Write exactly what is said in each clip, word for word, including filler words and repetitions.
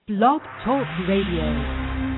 Blog Talk Radio.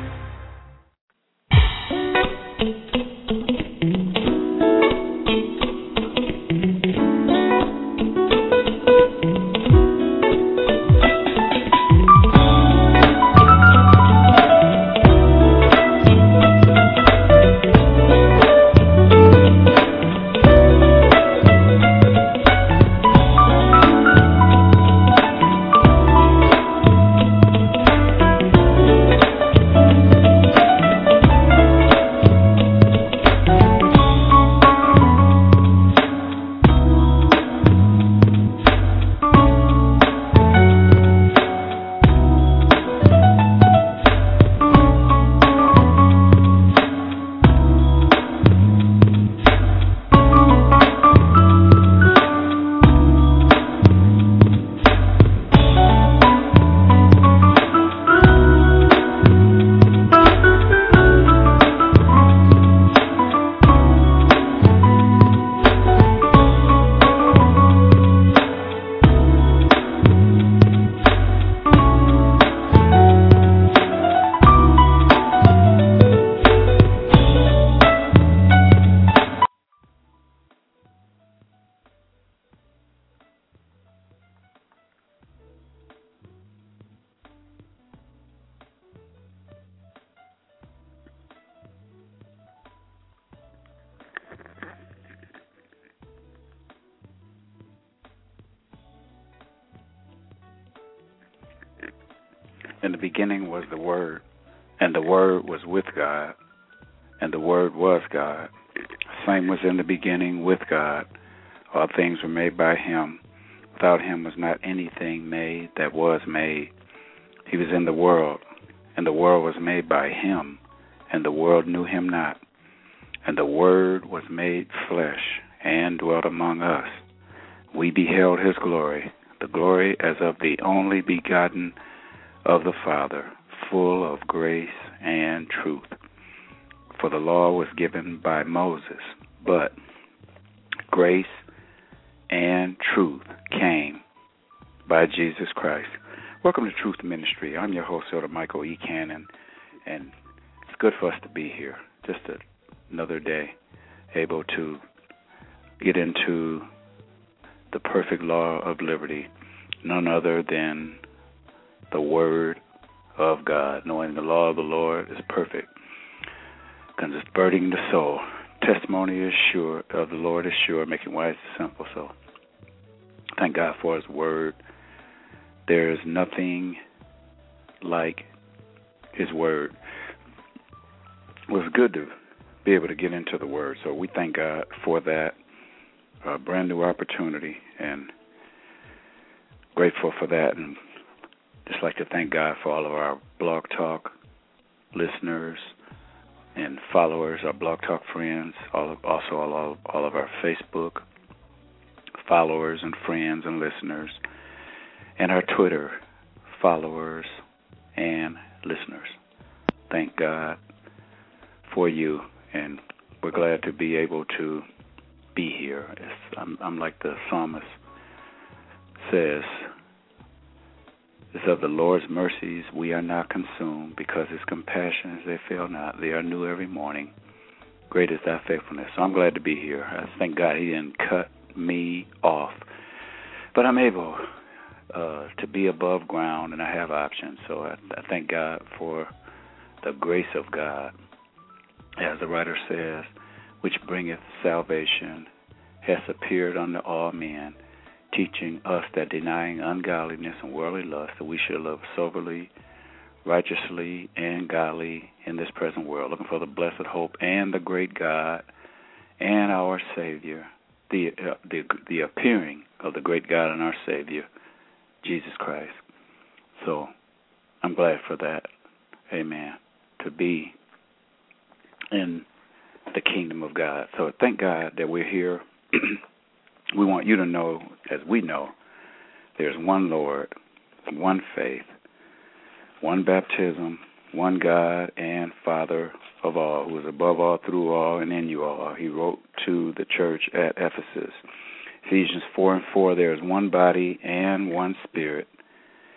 In the beginning was the Word, and the Word was with God, and the Word was God. Same was in the beginning with God. All things were made by Him. Without Him was not anything made that was made. He was in the world, and the world was made by Him, and the world knew Him not. And the Word was made flesh and dwelt among us. We beheld His glory, the glory as of the only begotten of the Father, full of grace and truth. For the law was given by Moses, but grace and truth came by Jesus Christ. Welcome to Truth Ministry. I'm your host, Elder Michael E. Cannon, and it's good for us to be here. Just a, another day, able to get into the perfect law of liberty, none other than the Word of God, knowing the law of the Lord is perfect, converting the soul. Testimony is sure, of the Lord is sure, making wise the simple. So thank God for His Word. There is nothing like His Word. It was good to be able to get into the Word, so we thank God for that uh, brand new opportunity, and grateful for that. And just like to thank God for all of our Blog Talk listeners and followers, our Blog Talk friends, all of, also all of, all of our Facebook followers and friends and listeners, and our Twitter followers and listeners. Thank God for you, and we're glad to be able to be here. It's, I'm, I'm like the psalmist says, it's of the Lord's mercies we are not consumed, because His compassions, they fail not. They are new every morning. Great is thy faithfulness. So I'm glad to be here. I thank God He didn't cut me off. But I'm able uh, to be above ground, and I have options. So I, I thank God for the grace of God, as the writer says, which bringeth salvation, has appeared unto all men, teaching us that denying ungodliness and worldly lust, that we should live soberly, righteously, and godly in this present world, looking for the blessed hope and the great God and our Savior, the uh, the the appearing of the great God and our Savior, Jesus Christ. So I'm glad for that. Amen. To be in the kingdom of God. So thank God that we're here. We want you to know, as we know, there's one Lord, one faith, one baptism, one God and Father of all, who is above all, through all, and in you all. He wrote to the church at Ephesus. Ephesians four and four, there is one body and one Spirit,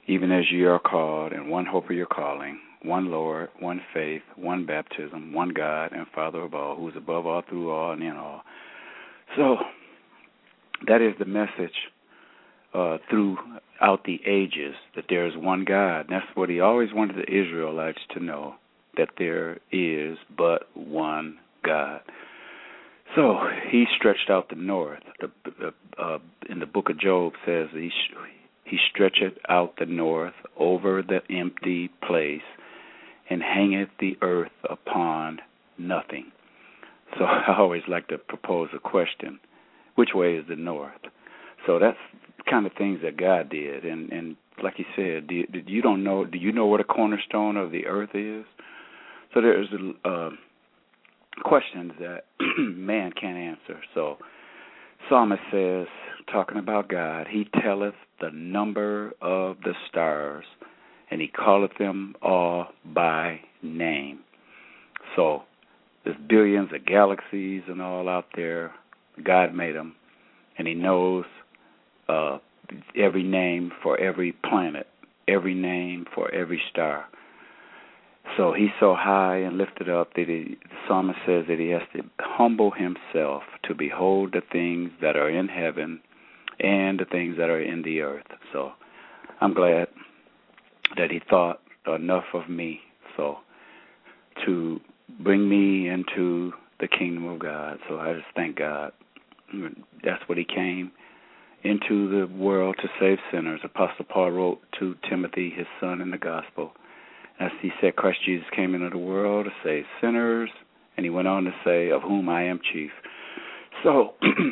even as ye are called, in one hope of your calling, one Lord, one faith, one baptism, one God and Father of all, who is above all, through all, and in all. So that is the message uh, throughout the ages, that there is one God. And that's what he always wanted the Israelites to know, that there is but one God. So he stretched out the north. The, the, uh, in the book of Job says he he stretcheth out the north over the empty place, and hangeth the earth upon nothing. So I always like to propose a question: which way is the north? So that's the kind of things that God did. And, and like he said, do you, you don't know? Do you know what a cornerstone of the earth is? So there's uh, questions that man can't answer. So Psalmist says, talking about God, he telleth the number of the stars, and he calleth them all by name. So there's billions of galaxies and all out there. God made them, and he knows uh, every name for every planet, every name for every star. So he's so high and lifted up that he, the psalmist says that he has to humble himself to behold the things that are in heaven and the things that are in the earth. So I'm glad that he thought enough of me so to bring me into the kingdom of God. So I just thank God. That's what he came into the world to save sinners. Apostle Paul wrote to Timothy, his son, in the gospel. As he said, Christ Jesus came into the world to save sinners, and he went on to say, of whom I am chief. So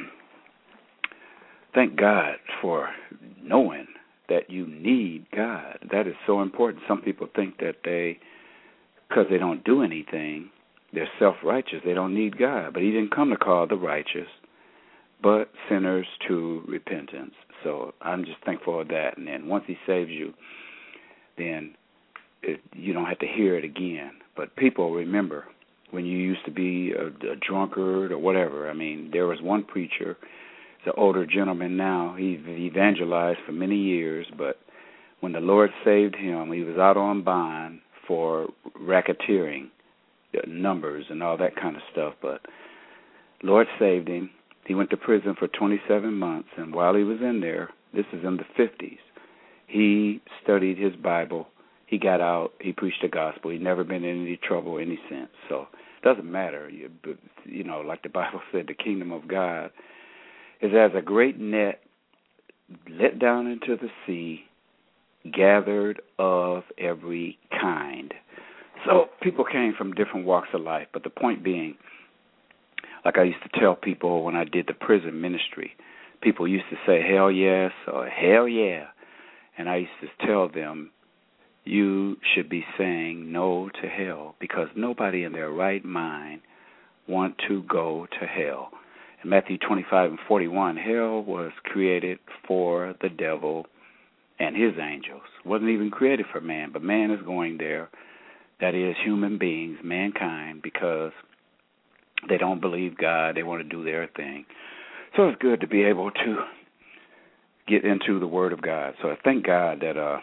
thank God for knowing that you need God. That is so important. Some people think that they, because they don't do anything, they're self-righteous. They don't need God. But he didn't come to call the righteous, but sinners to repentance. So I'm just thankful for that. And then once he saves you, then it, you don't have to hear it again. But people remember when you used to be a, a drunkard or whatever. I mean, there was one preacher, he's an older gentleman now. He's evangelized for many years, but when the Lord saved him, he was out on bond for racketeering, numbers and all that kind of stuff. But Lord saved him. He went to prison for twenty-seven months, and while he was in there, this is in the fifties, he studied his Bible. He got out. He preached the gospel. He'd never been in any trouble any since. So it doesn't matter. You, you know, like the Bible said, the kingdom of God is as a great net let down into the sea, gathered of every kind. So people came from different walks of life, but the point being, like I used to tell people when I did the prison ministry, people used to say, hell yes, or hell yeah. And I used to tell them, you should be saying no to hell, because nobody in their right mind want to go to hell. In Matthew twenty-five and forty-one, hell was created for the devil and his angels. It wasn't even created for man, but man is going there. That is human beings, mankind, because they don't believe God. They want to do their thing. So it's good to be able to get into the Word of God. So I thank God that uh,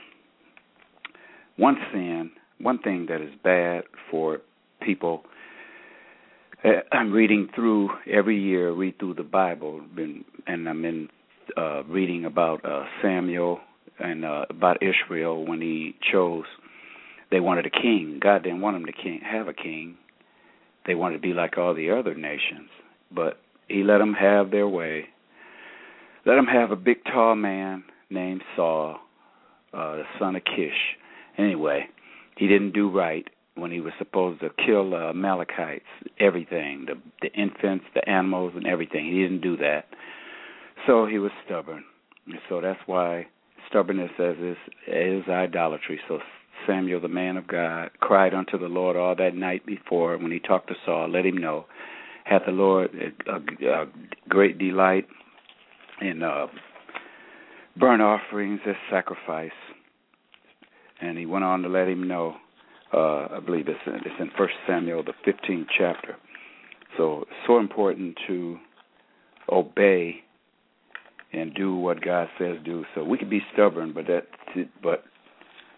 one sin, one thing that is bad for people, uh, I'm reading through every year, read through the Bible, been, and I'm in uh, reading about uh, Samuel and uh, about Israel when he chose, they wanted a king. God didn't want them to king, have a king. They wanted to be like all the other nations, but he let them have their way. Let them have a big, tall man named Saul, uh, the son of Kish. Anyway, he didn't do right when he was supposed to kill the uh, Amalekites, everything, the, the infants, the animals, and everything. He didn't do that. So he was stubborn. And so that's why stubbornness is, is, is idolatry. So Samuel, the man of God, cried unto the Lord all that night before when he talked to Saul, let him know, hath the Lord a, a, a great delight in uh, burnt offerings as sacrifice. And he went on to let him know, uh, I believe it's in, it's in First Samuel, the fifteenth chapter. So it's so important to obey and do what God says do. So we can be stubborn, but that, but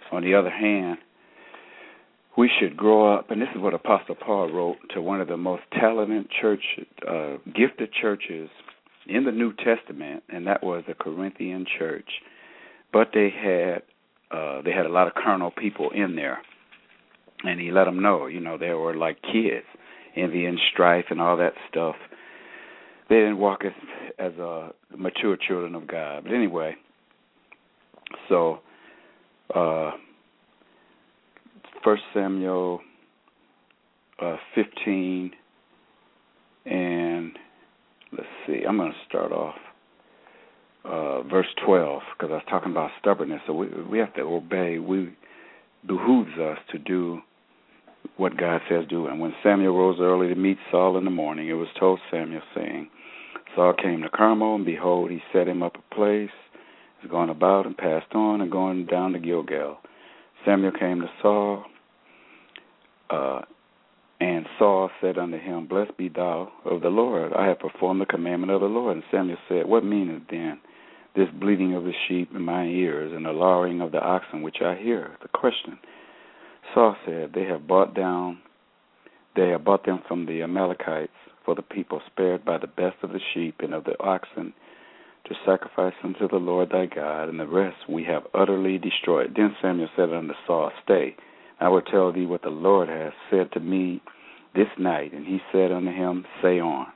on the other hand, we should grow up, and this is what Apostle Paul wrote to one of the most talented church, uh, gifted churches in the New Testament, and that was the Corinthian church. But they had uh, they had a lot of carnal people in there, and he let them know, you know, they were like kids, envy and strife and all that stuff. They didn't walk as as uh, mature children of God. But anyway, so. Uh, First Samuel uh, fifteen, and let's see, I'm going to start off uh, verse twelve, because I was talking about stubbornness. So we we have to obey. We behooves us to do what God says do. And when Samuel rose early to meet Saul in the morning, it was told Samuel, saying, Saul came to Carmel, and behold, he set him up a place, was going about and passed on, and going down to Gilgal. Samuel came to Saul, uh, and Saul said unto him, Blessed be thou of the Lord. I have performed the commandment of the Lord. And Samuel said, What meaneth then this bleating of the sheep in mine ears, and the lowing of the oxen which I hear? The question. Saul said, They have bought down, they have bought them from the Amalekites, for the people spared by the best of the sheep and of the oxen, to sacrifice unto the Lord thy God, and the rest we have utterly destroyed. Then Samuel said unto Saul, Stay, I will tell thee what the Lord hath said to me this night. And he said unto him, Say on.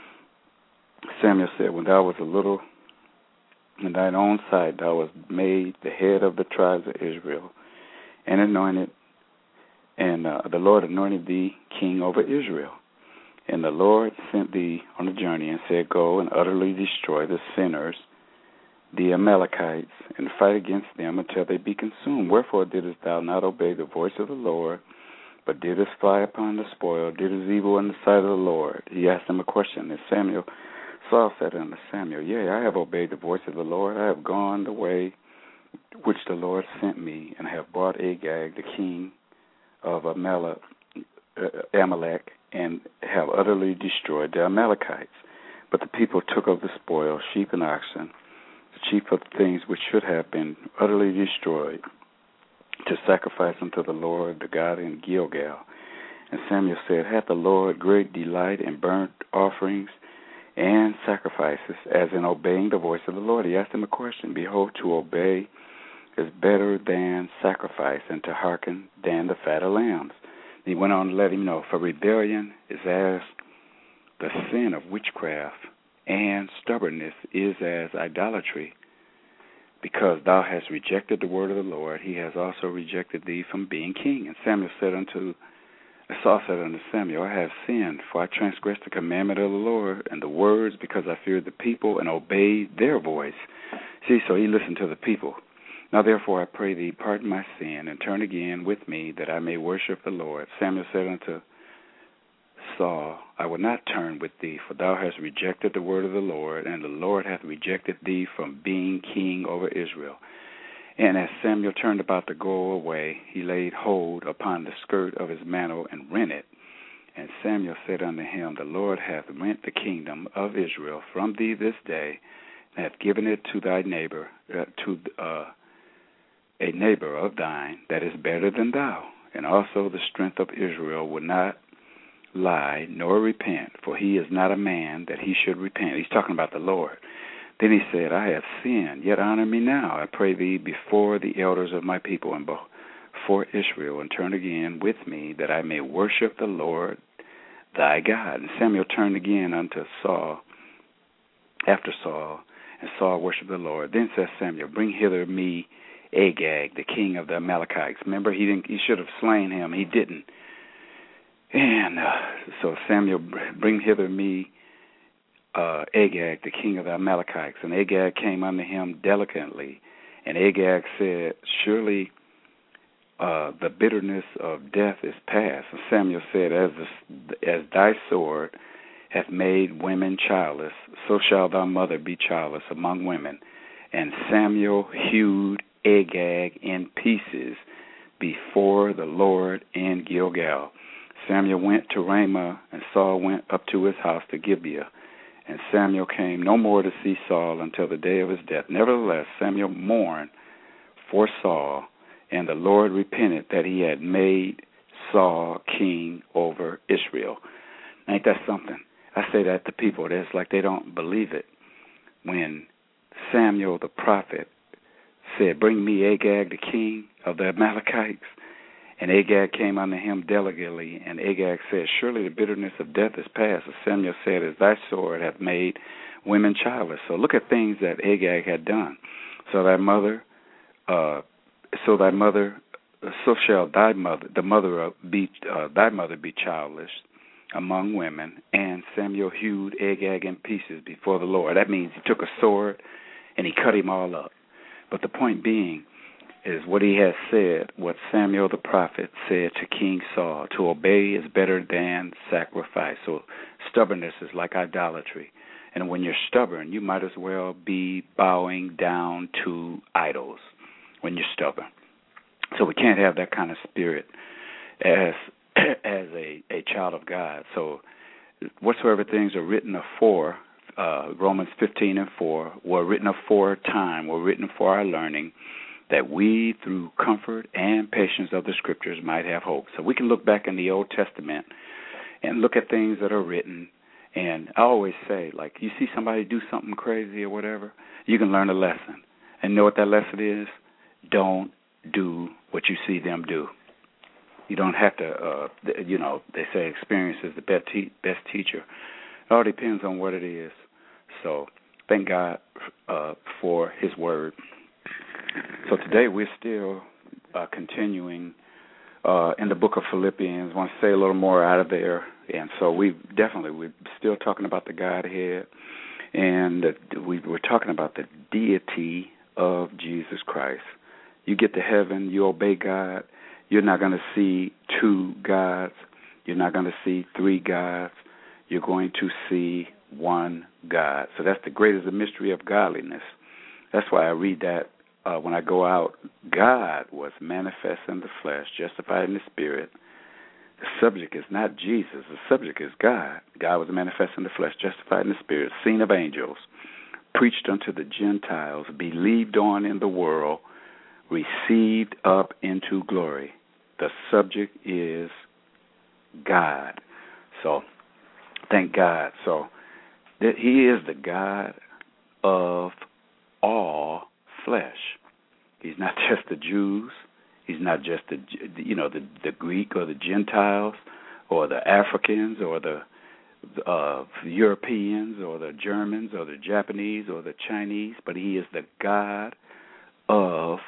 Samuel said, When thou wast a little in thine own sight, thou wast made the head of the tribes of Israel, and anointed, and uh, the Lord anointed thee king over Israel. And the Lord sent thee on a journey and said, Go and utterly destroy the sinners, the Amalekites, and fight against them until they be consumed. Wherefore didst thou not obey the voice of the Lord, but didst fly upon the spoil, didst evil in the sight of the Lord? He asked him a question. And Samuel, Saul said unto Samuel, Yea, I have obeyed the voice of the Lord. I have gone the way which the Lord sent me, and have brought Agag, the king of Amalek, uh, Amalek, and have utterly destroyed the Amalekites. But the people took of the spoil, sheep and oxen, the chief of the things which should have been utterly destroyed, to sacrifice unto the Lord the God in Gilgal. And Samuel said, Hath the Lord great delight in burnt offerings and sacrifices, as in obeying the voice of the Lord? He asked him a question. Behold, to obey is better than sacrifice, and to hearken than the fat of lambs. He went on to let him know, For rebellion is as the sin of witchcraft, and stubbornness is as idolatry. Because thou hast rejected the word of the Lord, he has also rejected thee from being king. And Samuel said unto Saul said unto Samuel, I have sinned, for I transgressed the commandment of the Lord and the words, because I feared the people and obeyed their voice. See, so he listened to the people. Now therefore I pray thee, pardon my sin, and turn again with me, that I may worship the Lord. Samuel said unto Saul, I will not turn with thee, for thou hast rejected the word of the Lord, and the Lord hath rejected thee from being king over Israel. And as Samuel turned about to go away, he laid hold upon the skirt of his mantle and rent it. And Samuel said unto him, The Lord hath rent the kingdom of Israel from thee this day, and hath given it to thy neighbor, uh, to uh, a neighbor of thine that is better than thou. And also the strength of Israel will not lie nor repent, for he is not a man that he should repent. He's talking about the Lord. Then he said, I have sinned, yet honor me now, I pray thee, before the elders of my people and before Israel, and turn again with me, that I may worship the Lord thy God. And Samuel turned again unto Saul, after Saul, and Saul worshipped the Lord. Then says Samuel, Bring hither me Agag, the king of the Amalekites. Remember, he didn't. He should have slain him. He didn't. And uh, so Samuel, bring hither me uh, Agag, the king of the Amalekites. And Agag came unto him delicately. And Agag said, Surely uh, the bitterness of death is past. And Samuel said, As the, as thy sword hath made women childless, so shall thy mother be childless among women. And Samuel hewed Agag in pieces before the Lord in Gilgal. Samuel went to Ramah, and Saul went up to his house to Gibeah. And Samuel came no more to see Saul until the day of his death. Nevertheless, Samuel mourned for Saul And the Lord repented that he had made Saul king over Israel. Ain't that something? I say that to people. It's like they don't believe it. When Samuel the prophet said, bring me Agag, the king of the Amalekites, and Agag came unto him delicately, and Agag said, surely the bitterness of death is past. And Samuel said, as thy sword hath made women childless. So look at things that Agag had done. So thy mother, uh, so thy mother, so shall thy mother, the mother of be, uh, thy mother be childless among women. And Samuel hewed Agag in pieces before the Lord. That means he took a sword and he cut him all up. But the point being is what he has said, what Samuel the prophet said to King Saul, to obey is better than sacrifice. So stubbornness is like idolatry. And when you're stubborn, you might as well be bowing down to idols when you're stubborn. So we can't have that kind of spirit as as a, a child of God. So whatsoever things are written afore, uh, Romans fifteen and four, were written afore time, were written for our learning, that we, through comfort and patience of the Scriptures, might have hope. So we can look back in the Old Testament and look at things that are written. And I always say, like, you see somebody do something crazy or whatever, you can learn a lesson. And know what that lesson is? Don't do what you see them do. You don't have to, uh, you know, they say experience is the best, te- best teacher. It all depends on what it is. So thank God uh, for his word. So today we're still uh, continuing uh, in the book of Philippians. I want to say a little more out of there. And so we definitely, we're still talking about the Godhead. And uh, we, we're talking about the deity of Jesus Christ. You get to heaven, you obey God, you're not going to see two gods. You're not going to see three gods. You're going to see one God. So that's the greatest mystery of godliness. That's why I read that uh, when I go out. God was manifest in the flesh, justified in the spirit. The subject is not Jesus. The subject is God. God was manifest in the flesh, justified in the spirit, seen of angels, preached unto the Gentiles, believed on in the world, received up into glory. The subject is God. So, thank God. So, that he is the God of all flesh. He's not just the Jews. He's not just the, you know, the, the Greek or the Gentiles or the Africans or the uh, Europeans or the Germans or the Japanese or the Chinese, but he is the God of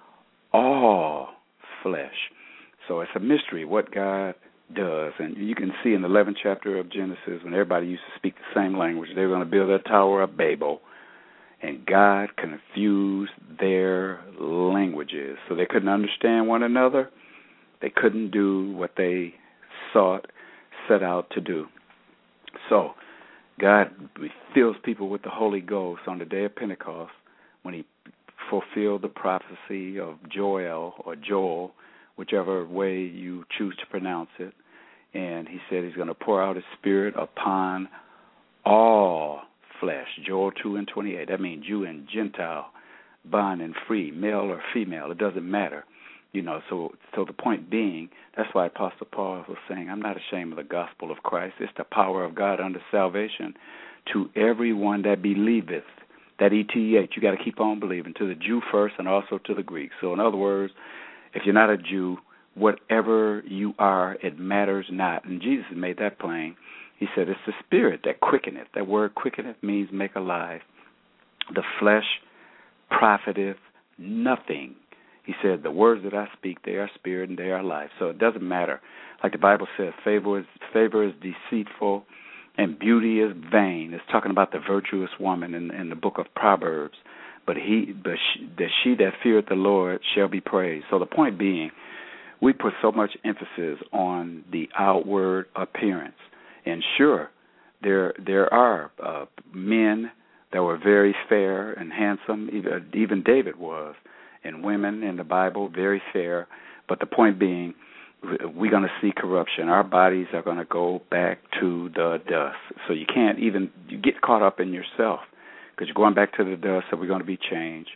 all flesh. So it's a mystery what God does. And you can see in the eleventh chapter of Genesis, when everybody used to speak the same language, they were going to build a Tower of Babel. And God confused their languages. So they couldn't understand one another. They couldn't do what they sought, set out to do. So God fills people with the Holy Ghost on the day of Pentecost when he fulfilled the prophecy of Joel or Joel, whichever way you choose to pronounce it. And he said he's going to pour out his spirit upon all flesh. Joel two and twenty-eight. That means Jew and Gentile, bond and free, male or female. It doesn't matter. You know, so so the point being, that's why Apostle Paul was saying, I'm not ashamed of the gospel of Christ. It's the power of God unto salvation to everyone that believeth. That E T H, you got to keep on believing, to the Jew first and also to the Greek. So in other words, if you're not a Jew, whatever you are, it matters not. And Jesus made that plain. He said it's the spirit that quickeneth. That word quickeneth means make alive. The flesh profiteth nothing. He said the words that I speak, they are spirit and they are life. So it doesn't matter. Like the Bible says, favor is, favor is deceitful and beauty is vain. It's talking about the virtuous woman in, in the book of Proverbs. But he, but she, that she that feareth the Lord shall be praised. So the point being, we put so much emphasis on the outward appearance. And sure, there there are uh, men that were very fair and handsome. Even, even David was. And women in the Bible, very fair. But the point being, we're going to see corruption. Our bodies are going to go back to the dust. So you can't even you get caught up in yourself because you're going back to the dust, so we're going to be changed.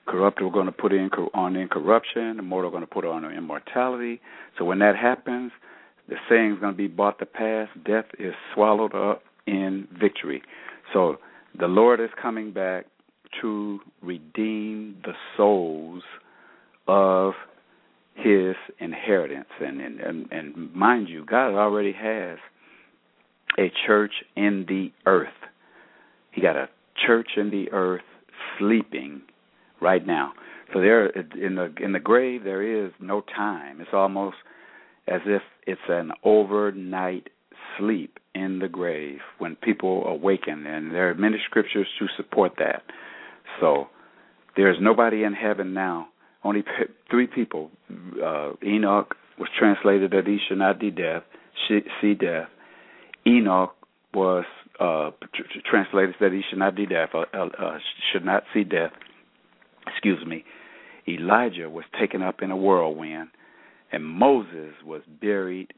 Corrupted we're going to put in on incorruption, immortal we're going to put on immortality. So when that happens, the saying is going to be brought to pass, death is swallowed up in victory. So the Lord is coming back to redeem the souls of his inheritance. And, and, and, and mind you, God already has a church in the earth. He got a church in the earth sleeping right now. So there, in the in the grave, there is no time. It's almost as if it's an overnight sleep in the grave when people awaken, and there are many scriptures to support that. So there's nobody in heaven now. Only p- three people. Uh, Enoch was translated that he should not see death. See death. Enoch was uh, tr- translated that he should not see death. Uh, uh, should not see death. Excuse me. Elijah was taken up in a whirlwind, and Moses was buried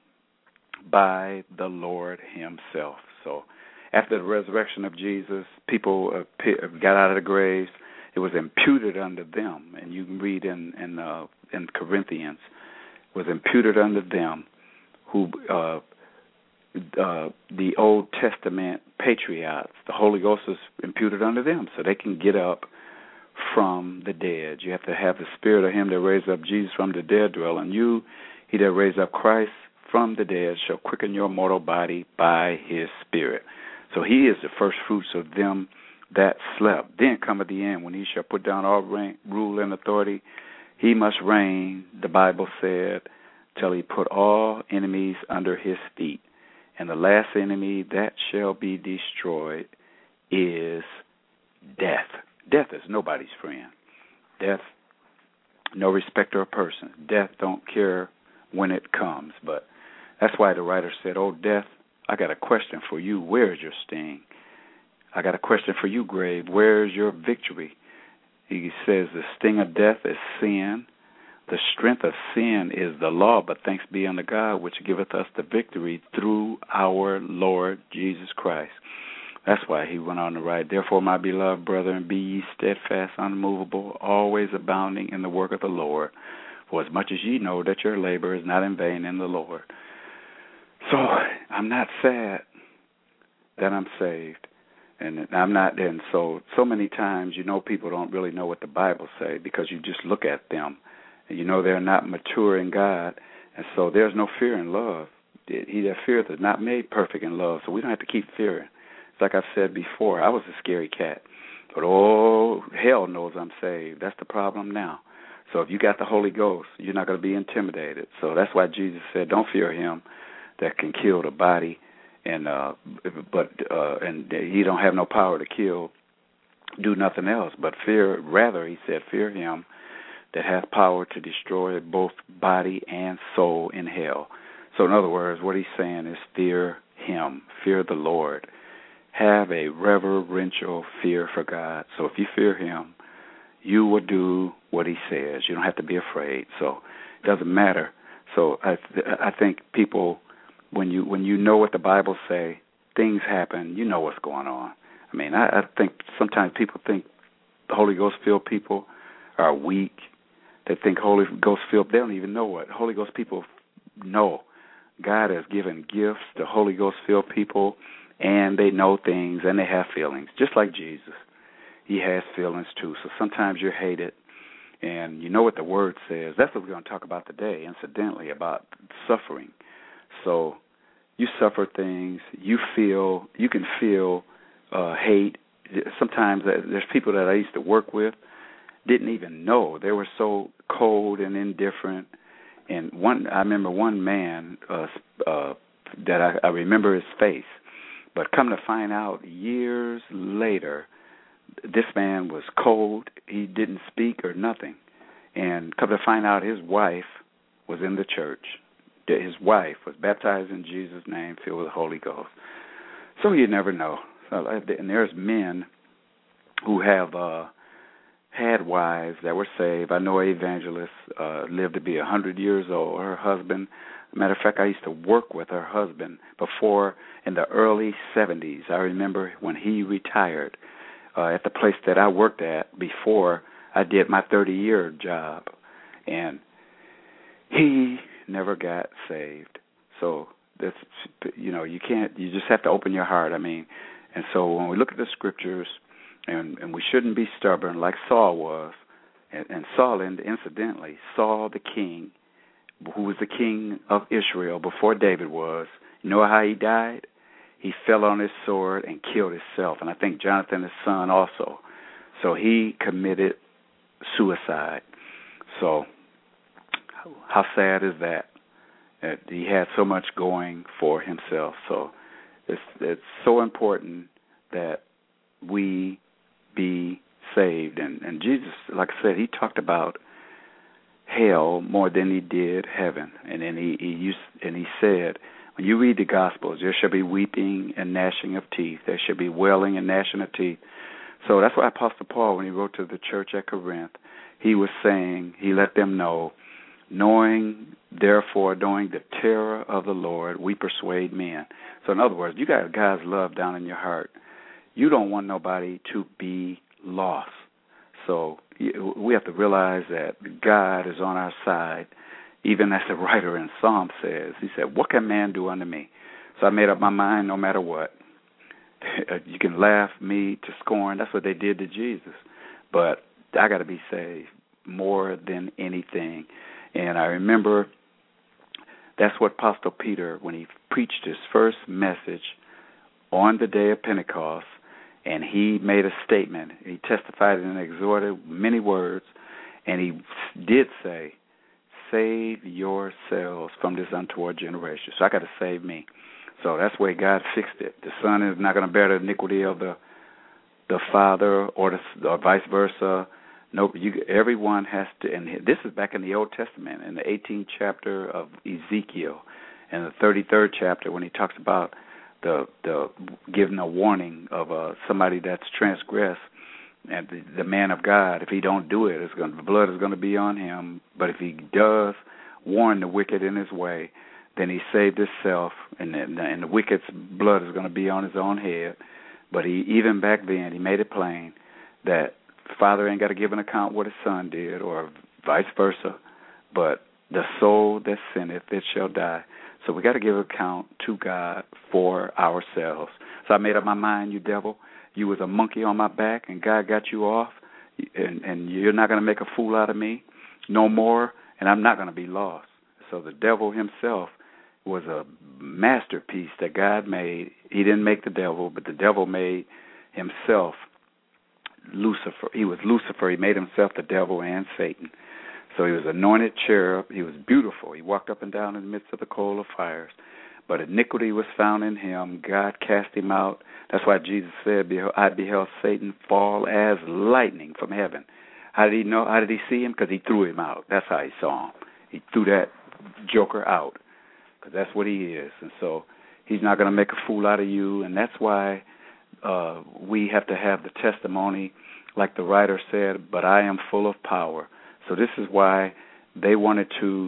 by the Lord himself. So after the resurrection of Jesus, people uh, got out of the graves. It was imputed unto them, and you can read in in, uh, in Corinthians, was imputed unto them who uh, uh, the Old Testament patriots. The Holy Ghost was imputed unto them, so they can get up from the dead. You have to have the spirit of him that raised up Jesus from the dead dwell in you. He that raised up Christ from the dead shall quicken your mortal body by his spirit. So he is the first fruits of them that slept. Then cometh the end, when he shall put down all reign, rule and authority. He must reign, the Bible said, till he put all enemies under his feet. And the last enemy that shall be destroyed is death. Death is nobody's friend. Death, no respecter of persons. Death don't care when it comes. But that's why the writer said, "Oh, death, I got a question for you. Where's your sting? I got a question for you, grave. Where's your victory?" He says the sting of death is sin. The strength of sin is the law, but thanks be unto God, which giveth us the victory through our Lord Jesus Christ. That's why he went on to write, "Therefore, my beloved brethren, be ye steadfast, unmovable, always abounding in the work of the Lord, for as much as ye know that your labor is not in vain in the Lord." So I'm not sad that I'm saved. And I'm not, and so, so many times, you know, people don't really know what the Bible say because you just look at them and you know they're not mature in God. And so there's no fear in love. He that feareth is not made perfect in love. So we don't have to keep fearing. It's like I've said before, I was a scary cat. But oh, hell knows I'm saved. That's the problem now. So if you got the Holy Ghost, you're not going to be intimidated. So that's why Jesus said, don't fear him that can kill the body. And uh, but uh, and he don't have no power to kill, do nothing else. But fear, rather, he said, fear him that hath power to destroy both body and soul in hell. So in other words, what he's saying is fear him, fear the Lord. Have a reverential fear for God. So if you fear him, you will do what he says. You don't have to be afraid. So it doesn't matter. So I th- I think people, When you when you know what the Bible say, things happen. You know what's going on. I mean, I, I think sometimes people think the Holy Ghost filled people are weak. They think Holy Ghost filled. They don't even know what Holy Ghost people know. God has given gifts to Holy Ghost filled people, and they know things and they have feelings, just like Jesus. He has feelings too. So sometimes you're hated, and you know what the Word says. That's what we're going to talk about today, incidentally, about suffering. So you suffer things, you feel, you can feel uh, hate. Sometimes there's people that I used to work with didn't even know. They were so cold and indifferent. And one, I remember one man uh, uh, that I, I remember his face, but come to find out years later, this man was cold. He didn't speak or nothing. And come to find out his wife was in the church. His wife was baptized in Jesus' name, filled with the Holy Ghost. So you never know. So, and there's men who have uh, had wives that were saved. I know an evangelist uh, lived to be one hundred years old. Her husband, matter of fact, I used to work with her husband before in the early seventies. I remember when he retired uh, at the place that I worked at before I did my thirty-year job, and he never got saved. So that's, you know, you can't. You just have to open your heart. I mean, and so when we look at the scriptures, and, and we shouldn't be stubborn like Saul was, and, and Saul, incidentally, Saul the king, who was the king of Israel before David was. You know how he died? He fell on his sword and killed himself, and I think Jonathan, his son, also. So he committed suicide. So how sad is that? That he had so much going for himself. So it's it's so important that we be saved. And, and Jesus, like I said, he talked about hell more than he did heaven. And then he, he used and he said, when you read the Gospels, there shall be weeping and gnashing of teeth. There shall be wailing and gnashing of teeth. So that's why Apostle Paul, when he wrote to the church at Corinth, he was saying, he let them know, knowing, therefore, knowing the terror of the Lord, we persuade men. So in other words, you got God's love down in your heart. You don't want nobody to be lost. So we have to realize that God is on our side, even as the writer in Psalm says. He said, what can man do unto me? So I made up my mind no matter what. You can laugh me to scorn. That's what they did to Jesus. But I got to be saved more than anything. And I remember that's what Apostle Peter, when he preached his first message on the day of Pentecost, and he made a statement. He testified and exhorted many words, and he did say, save yourselves from this untoward generation. So I got to save me. So that's where God fixed it. The Son is not going to bear the iniquity of the the Father, or the or vice versa. Nope. You, everyone has to. And this is back in the Old Testament, in the eighteenth chapter of Ezekiel, and the thirty-third chapter, when he talks about the the giving a warning of uh, somebody that's transgressed, and the, the man of God. If he don't do it, it's going the blood is going to be on him. But if he does warn the wicked in his way, then he saved himself, and the, and the wicked's blood is going to be on his own head. But he, even back then, he made it plain that Father ain't got to give an account what his Son did, or vice versa. But the soul that sinneth, it shall die. So we got to give account to God for ourselves. So I made up my mind, you devil. You was a monkey on my back, and God got you off, and, and you're not going to make a fool out of me no more, and I'm not going to be lost. So the devil himself was a masterpiece that God made. He didn't make the devil, but the devil made himself Lucifer. He was Lucifer. He made himself the devil and Satan. So he was anointed cherub. He was beautiful. He walked up and down in the midst of the coal of fires. But iniquity was found in him. God cast him out. That's why Jesus said, I beheld Satan fall as lightning from heaven. How did he know? How did he see him? Because he threw him out. That's how he saw him. He threw that joker out, because that's what he is. And so he's not going to make a fool out of you. And that's why uh, we have to have the testimony, like the writer said, but I am full of power. So this is why they wanted to,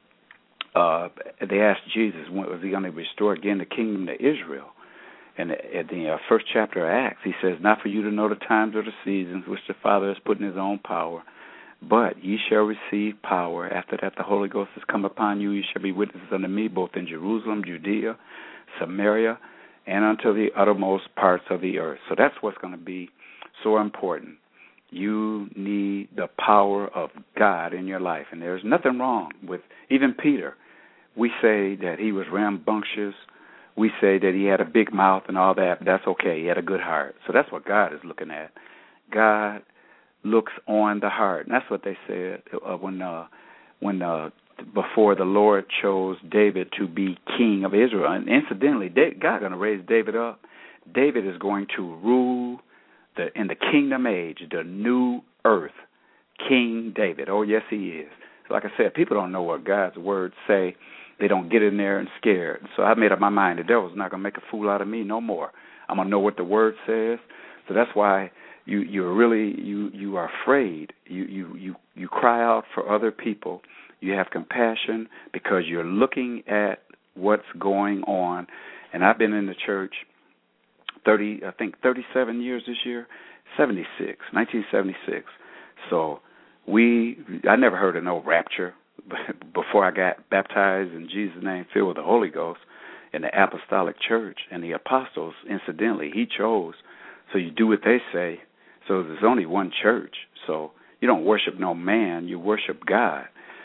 uh, they asked Jesus, was he going to restore again the kingdom to Israel? And at the uh, first chapter of Acts, he says, not for you to know the times or the seasons which the Father has put in his own power, but ye shall receive power. After that the Holy Ghost has come upon you. You shall be witnesses unto me, both in Jerusalem, Judea, Samaria, and unto the uttermost parts of the earth. So that's what's going to be so important. You need the power of God in your life. And there's nothing wrong with, even Peter, we say that he was rambunctious. We say that he had a big mouth and all that, but that's okay. He had a good heart. So that's what God is looking at. God looks on the heart. And that's what they said uh, when uh, when uh, before the Lord chose David to be king of Israel. And incidentally, God is going to raise David up. David is going to rule the in the kingdom age, the new earth, King David. Oh, yes, he is. So like I said, people don't know what God's words say. They don't get in there and scared. So I made up my mind, the devil's not going to make a fool out of me no more. I'm going to know what the word says. So that's why you you're really you you are afraid. You you you you cry out for other people. You have compassion because you're looking at what's going on. And I've been in the church thirty, I think thirty-seven years this year, seventy-six, nineteen seventy-six. So we, I never heard of no rapture before I got baptized in Jesus' name, filled with the Holy Ghost in the Apostolic Church. And the apostles, incidentally, he chose. So you do what they say. So there's only one church. So you don't worship no man, you worship God.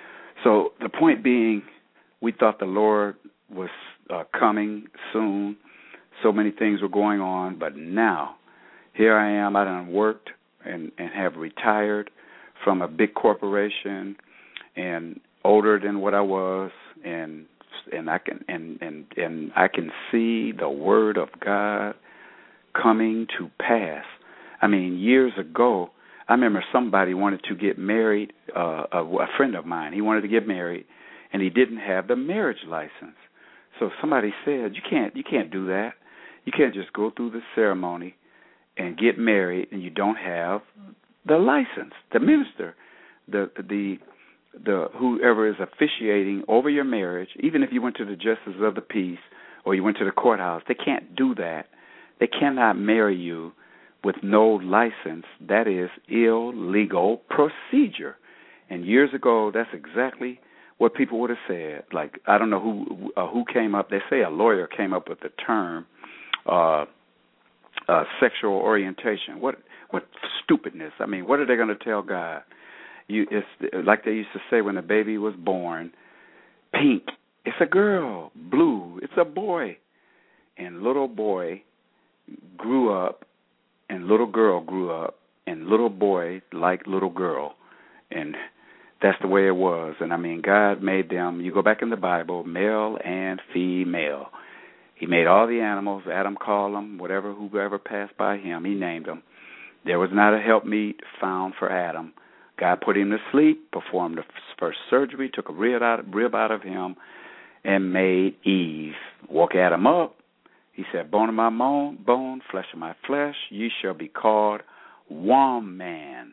So the point being, we thought the Lord was uh, coming soon. So many things were going on, but now, here I am. I done worked and, and have retired from a big corporation, and older than what I was, and and I can and, and, and I can see the Word of God coming to pass. I mean, years ago, I remember somebody wanted to get married. Uh, a, a friend of mine, he wanted to get married, and he didn't have the marriage license. So somebody said, "You can't, you can't do that. You can't just go through the ceremony and get married, and you don't have the license." The minister, the the the whoever is officiating over your marriage, even if you went to the justice of the peace or you went to the courthouse, they can't do that. They cannot marry you with no license. That is illegal procedure. And years ago, that's exactly what people would have said. Like, I don't know who uh, who came up. They say a lawyer came up with the term uh, uh, sexual orientation. What what stupidness! I mean, what are they going to tell God? You, it's like they used to say when a baby was born. Pink, it's a girl. Blue, it's a boy. And little boy grew up, and little girl grew up, and little boy liked little girl, and that's the way it was. And I mean, God made them. You go back in the Bible, male and female. He made all the animals. Adam called them, whatever, whoever passed by him, he named them. There was not a helpmeet found for Adam. God put him to sleep, performed the first surgery, took a rib out, rib out of him, and made Eve. Woke Adam up. He said, "Bone of my bone, flesh of my flesh, ye shall be called woman."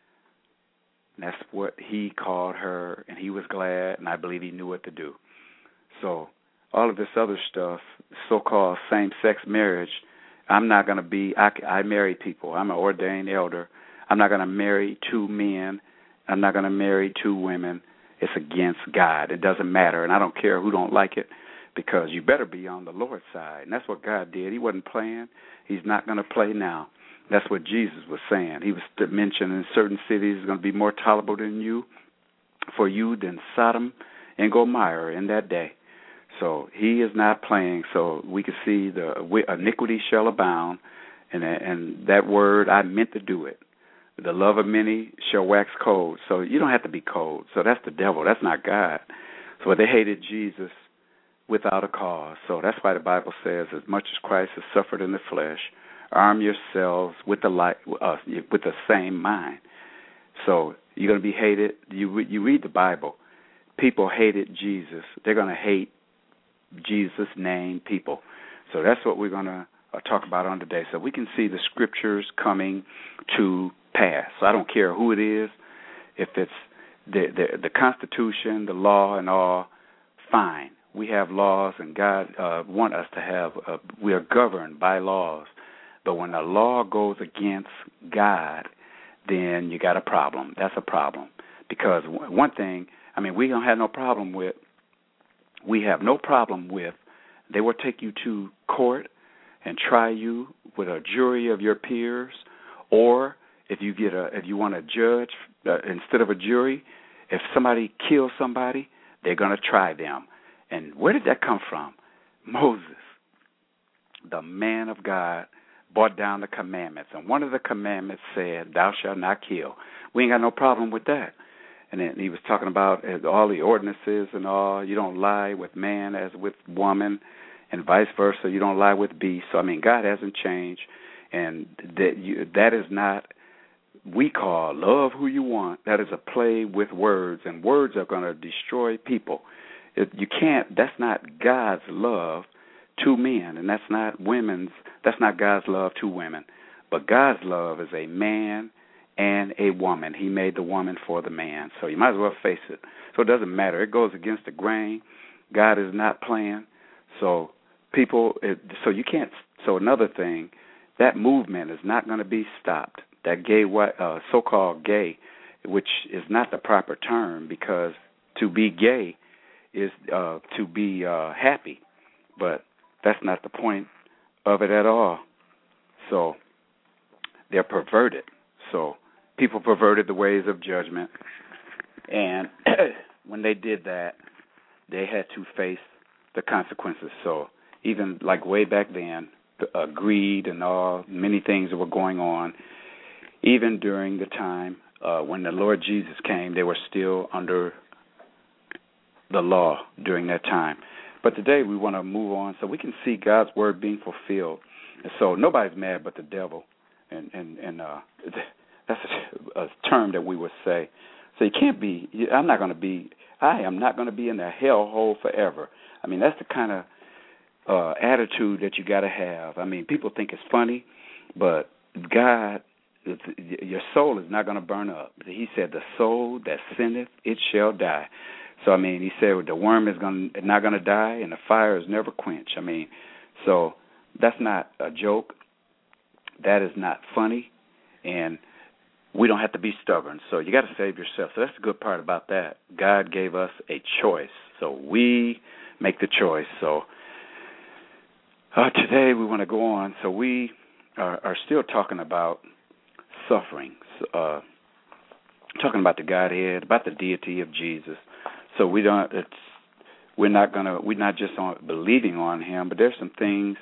And that's what he called her, and he was glad, and I believe he knew what to do. So all of this other stuff, so-called same-sex marriage, I'm not going to be, I, I marry people. I'm an ordained elder. I'm not going to marry two men. I'm not going to marry two women. It's against God. It doesn't matter, and I don't care who don't like it, because you better be on the Lord's side. And that's what God did. He wasn't playing. He's not going to play now. That's what Jesus was saying. He was mentioning certain cities are going to be more tolerable than you, for you than Sodom and Gomorrah in that day. So he is not playing. So we can see the iniquity shall abound, and and that word, I meant to do it. The love of many shall wax cold. So you don't have to be cold. So that's the devil. That's not God. So they hated Jesus without a cause. So that's why the Bible says, as much as Christ has suffered in the flesh, arm yourselves with the light, uh, with the same mind. So you're going to be hated. You you read the Bible. People hated Jesus. They're going to hate Jesus' name people. So that's what we're going to uh, talk about on today. So we can see the scriptures coming to pass. So I don't care who it is. If it's the the, the Constitution, the law, and all, fine. We have laws, and God uh, want us to have. Uh, we are governed by laws. But when a law goes against God, then you got a problem. That's a problem. Because one thing, I mean, we don't have no problem with, we have no problem with, they will take you to court and try you with a jury of your peers, or if you get a, if you want a judge uh, instead of a jury, if somebody kills somebody, they're going to try them. And where did that come from? Moses, the man of God, brought down the commandments. And one of the commandments said, thou shalt not kill. We ain't got no problem with that. And then he was talking about all the ordinances and all. You don't lie with man as with woman, and vice versa. You don't lie with beast. So, I mean, God hasn't changed. And that you, that is not, we call love who you want. That is a play with words, and words are going to destroy people. It, you can't, that's not God's love to men, and that's not women's, that's not God's love to women. But God's love is a man and a woman. He made the woman for the man. So you might as well face it. So it doesn't matter. It goes against the grain. God is not playing. So people, it, so you can't, so another thing, that movement is not going to be stopped. That gay, uh, so-called gay which is not the proper term, because to be gay is uh, to be uh, happy, but that's not the point of it at all. So they're perverted. So people perverted the ways of judgment, and when they did that, they had to face the consequences. So even like way back then, uh, greed and all, many things that were going on, even during the time uh, when the Lord Jesus came, they were still under the law during that time. But today we want to move on so we can see God's word being fulfilled. And so nobody's mad but the devil, and and and uh, that's a, a term that we would say. So you can't be. I'm not going to be. I am not going to be in the hellhole forever. I mean, that's the kind of uh, attitude that you got to have. I mean, people think it's funny, but God, your soul is not going to burn up. He said, "The soul that sinneth, it shall die." So I mean, he said the worm is going not going to die, and the fire is never quenched. I mean, so that's not a joke. That is not funny, and we don't have to be stubborn. So you got to save yourself. So that's the good part about that. God gave us a choice, so we make the choice. So uh, today we want to go on. So we are, are still talking about suffering, uh, talking about the Godhead, about the deity of Jesus. So we don't. It's we're not gonna. We're not just on believing on Him, but there's some things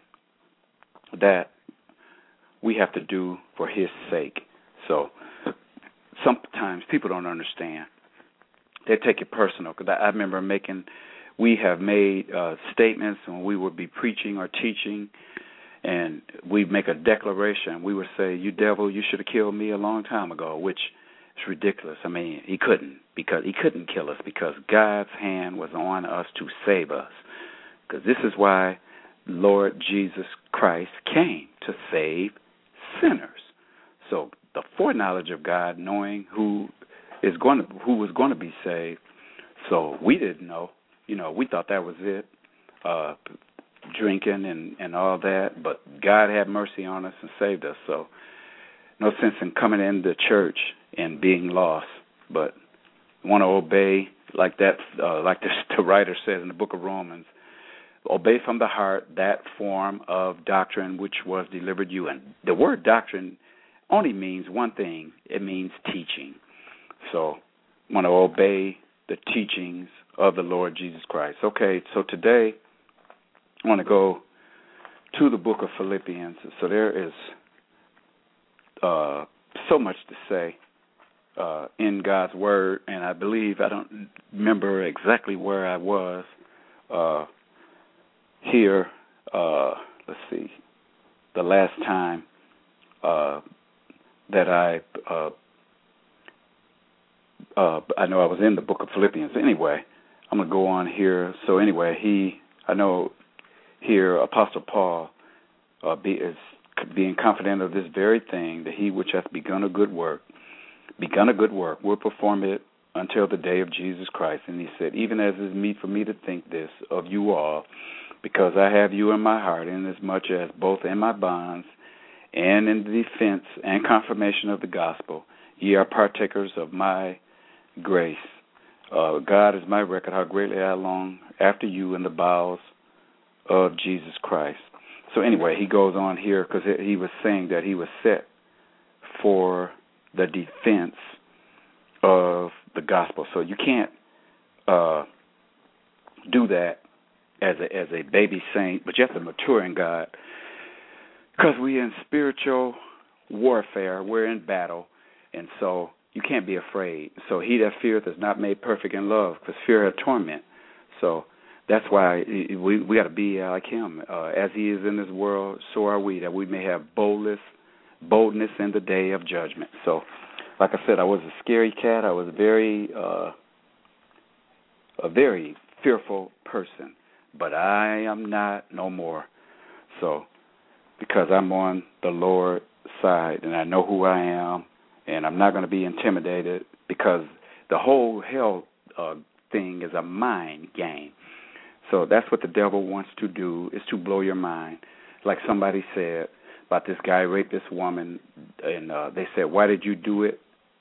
that we have to do for His sake. So sometimes people don't understand. They take it personal. Because I, I remember making, we have made uh, statements when we would be preaching or teaching, and we'd make a declaration. We would say, "You devil, you should have killed me a long time ago," which is ridiculous. I mean, he couldn't, because he couldn't kill us, because God's hand was on us to save us. Because this is why Lord Jesus Christ came, to save sinners. So the foreknowledge of God, knowing who is going to, who was going to be saved. So we didn't know. You know, we thought that was it, uh, drinking and, and all that. But God had mercy on us and saved us. So no sense in coming into church and being lost. But want to obey, like that, uh, like this, the writer says in the book of Romans. Obey from the heart that form of doctrine which was delivered you. And the word doctrine only means one thing. It means teaching. So I want to obey the teachings of the Lord Jesus Christ. Okay, so today I want to go to the book of Philippians. So there is uh, so much to say uh, in God's word, and I believe, I don't remember exactly where I was uh, here, uh, let's see, the last time uh, that I, uh, uh, I know I was in the book of Philippians. Anyway, I'm going to go on here. So anyway, he, I know here Apostle Paul uh, be, is being confident of this very thing, that he which hath begun a good work, begun a good work, will perform it until the day of Jesus Christ. And he said, even as is meet for me to think this of you all, because I have you in my heart, inasmuch as both in my bonds and in the defense and confirmation of the gospel, ye are partakers of my grace. Uh, God is my record, how greatly I long after you in the bowels of Jesus Christ. So anyway, he goes on here because he was saying that he was set for the defense of the gospel. So you can't uh, do that as a, as a baby saint, but you have to mature in God, because we're in spiritual warfare. We're in battle, and so you can't be afraid. So he that feareth is not made perfect in love, because fear hath torment. So that's why we we got to be like him. Uh, as he is in this world, so are we, that we may have boldness, boldness in the day of judgment. So, like I said, I was a scary cat. I was very, uh, a very fearful person, but I am not no more. So, because I'm on the Lord's side, and I know who I am, and I'm not going to be intimidated, because the whole hell uh, thing is a mind game. So that's what the devil wants to do, is to blow your mind. Like somebody said about this guy raped this woman, and uh, they said, why did you do it?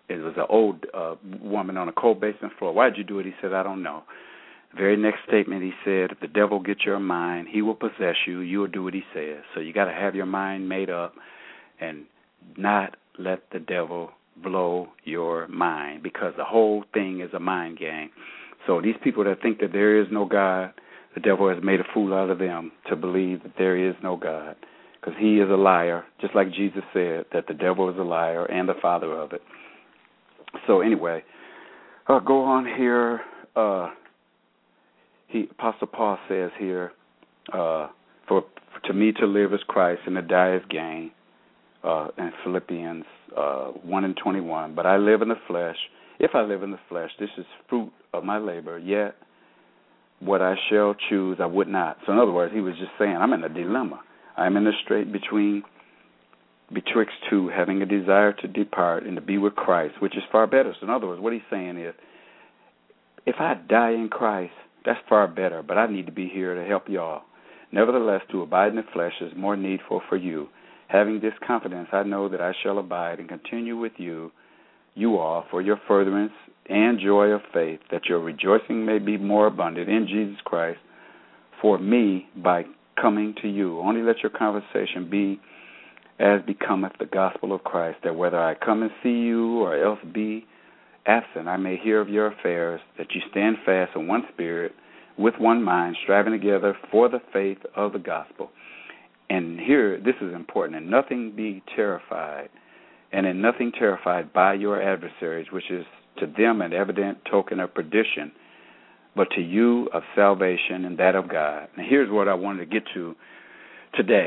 it was an old uh, woman on a cold basement floor. Why'd you do it? He said, I don't know. Very next statement, he said, if the devil gets your mind, he will possess you. You will do what he says. So you got to have your mind made up and not let the devil blow your mind, because the whole thing is a mind game. So these people that think that there is no God, the devil has made a fool out of them to believe that there is no God, because he is a liar, just like Jesus said that the devil is a liar and the father of it. So anyway, uh, go on here. Uh, he, Apostle Paul says here, uh, for, for to me to live is Christ and to die is gain, uh, in Philippians uh, one and twenty-one. But I live in the flesh. If I live in the flesh, this is fruit of my labor, yet what I shall choose I would not. So in other words, he was just saying, I'm in a dilemma. I'm in the strait between, betwixt two, having a desire to depart and to be with Christ, which is far better. So in other words, what he's saying is, if I die in Christ, that's far better, but I need to be here to help y'all. Nevertheless, to abide in the flesh is more needful for you. Having this confidence, I know that I shall abide and continue with you, you all, for your furtherance and joy of faith, that your rejoicing may be more abundant in Jesus Christ for me by coming to you. Only let your conversation be as becometh the gospel of Christ, that whether I come and see you or else be absent, I may hear of your affairs, that you stand fast in one spirit, with one mind, striving together for the faith of the gospel. And here, this is important, and nothing be terrified, and in nothing terrified by your adversaries, which is to them an evident token of perdition, but to you of salvation and that of God. And here's what I wanted to get to today.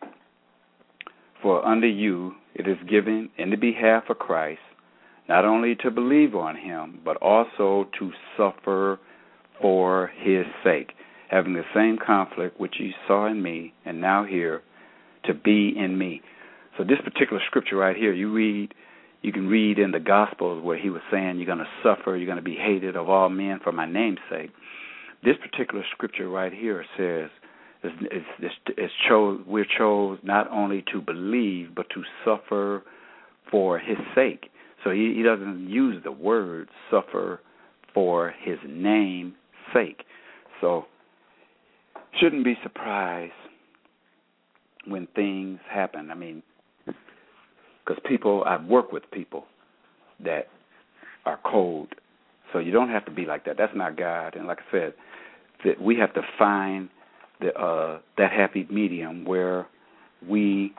For unto you it is given in the behalf of Christ, not only to believe on him, but also to suffer for his sake, having the same conflict which you saw in me and now hear to be in me. So this particular scripture right here, you read, you can read in the Gospels where he was saying you're going to suffer, you're going to be hated of all men for my name's sake. This particular scripture right here says it's, it's, it's, it's chose, we're chose not only to believe, but to suffer for his sake. So he, he doesn't use the word suffer for his name's sake. So shouldn't be surprised when things happen. I mean, because people, I've worked with people that are cold. So you don't have to be like that. That's not God. And like I said, that we have to find the uh, that happy medium where we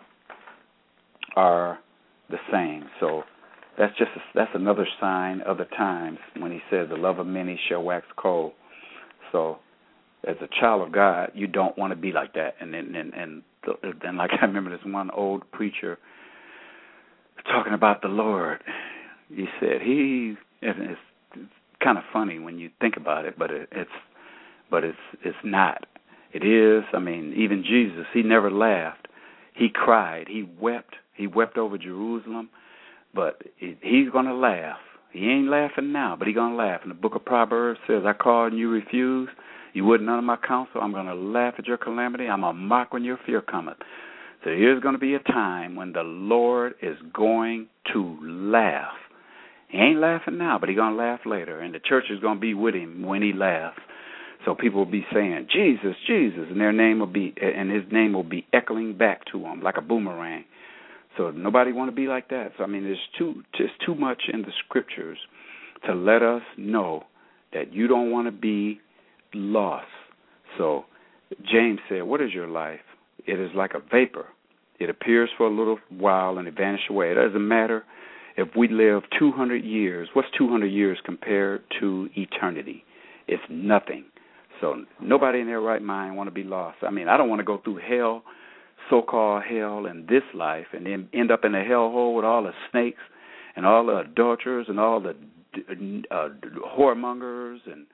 are the same. So that's just a, that's another sign of the times when he says the love of many shall wax cold. So as a child of God, you don't want to be like that. And and and and, and like I remember this one old preacher talking about the Lord. He said he it's, it's kind of funny when you think about it, but it, it's but it's it's not. It is. I mean, even Jesus, he never laughed. He cried. He wept. He wept over Jerusalem. But it, he's going to laugh. He ain't laughing now, but he's going to laugh. And the book of Proverbs says, I called and you refused. You wouldn't honor my counsel. I'm going to laugh at your calamity. I'm going to mock when your fear cometh. So here's going to be a time when the Lord is going to laugh. He ain't laughing now, but he's going to laugh later. And the church is going to be with him when he laughs. So people will be saying, Jesus, Jesus, and their name will be, and his name will be echoing back to them like a boomerang. So nobody want to be like that. So I mean, there's too just too much in the scriptures to let us know that you don't want to be lost. So James said, what is your life? It is like a vapor. It appears for a little while and it vanishes away. It doesn't matter if we live two hundred years. What's two hundred years compared to eternity? It's nothing. So nobody in their right mind want to be lost. I mean, I don't want to go through hell, so-called hell in this life, and then end up in a hellhole with all the snakes and all the adulterers and all the uh, whoremongers and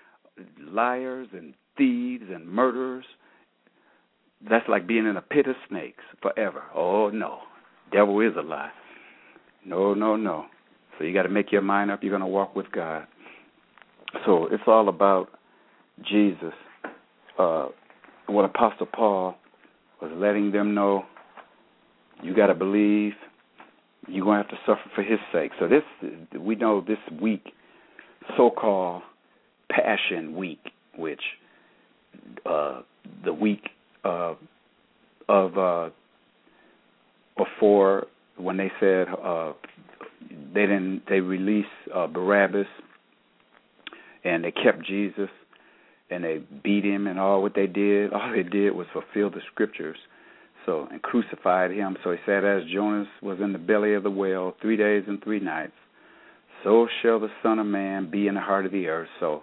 liars and thieves and murderers. That's like being in a pit of snakes forever. Oh, no. Devil is a lie. No, no, no. So you got to make your mind up. You're going to walk with God. So it's all about Jesus. Uh, what Apostle Paul was letting them know, you got to believe, you're going to have to suffer for his sake. So this, we know this week, so-called Passion Week, which uh, the week uh, of uh, before when they said uh, they didn't, they released uh, Barabbas and they kept Jesus and they beat him and all what they did. All they did was fulfill the scriptures. So, and crucified him. So he said, as Jonas was in the belly of the whale three days and three nights, so shall the Son of Man be in the heart of the earth. So,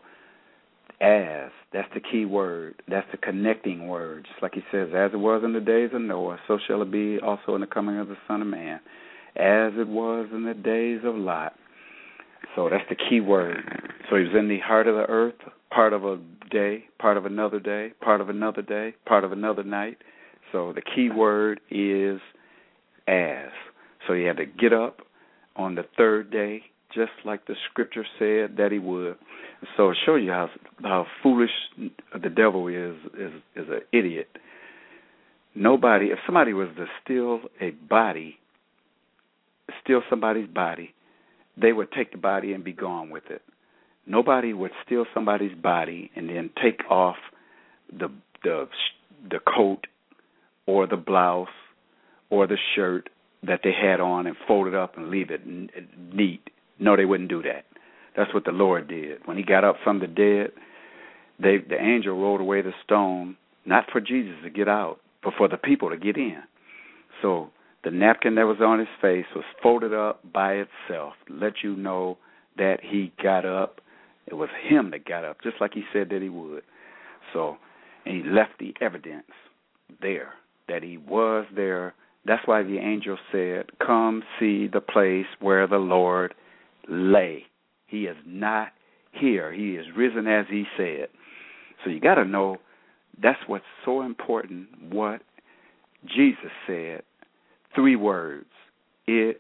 as, that's the key word. That's the connecting word. Just like he says, as it was in the days of Noah, so shall it be also in the coming of the Son of Man. As it was in the days of Lot. So that's the key word. So he was in the heart of the earth, part of a day, part of another day, part of another day, part of another night. So the key word is as. So he had to get up on the third day, just like the scripture said that he would. So it shows you how how foolish the devil is, is, is an idiot. Nobody, if somebody was to steal a body, steal somebody's body, they would take the body and be gone with it. Nobody would steal somebody's body and then take off the the the coat or the blouse or the shirt that they had on and fold it up and leave it neat. No, they wouldn't do that. That's what the Lord did. When he got up from the dead, they, the angel rolled away the stone, not for Jesus to get out, but for the people to get in. So the napkin that was on his face was folded up by itself, to let you know that he got up. It was him that got up, just like he said that he would. So, and he left the evidence there, that he was there. That's why the angel said, come see the place where the Lord lay. He is not here. He is risen as he said. So you got to know that's what's so important, what Jesus said. Three words. It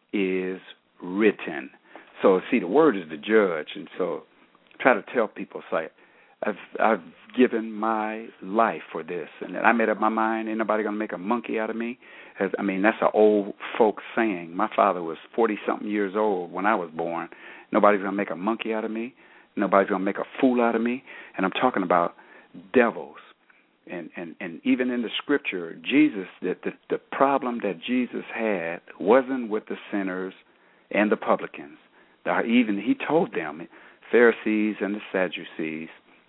is written. So, see, the word is the judge. And so I try to tell people, it's like, I've I've given my life for this, and I made up my mind. Ain't nobody gonna make a monkey out of me. As, I mean, that's an old folk saying. My father was forty something years old when I was born. Nobody's gonna make a monkey out of me. Nobody's gonna make a fool out of me. And I'm talking about devils. And and, and even in the scripture, Jesus, the, the the problem that Jesus had wasn't with the sinners and the publicans. Even he told them, Pharisees and the Sadducees,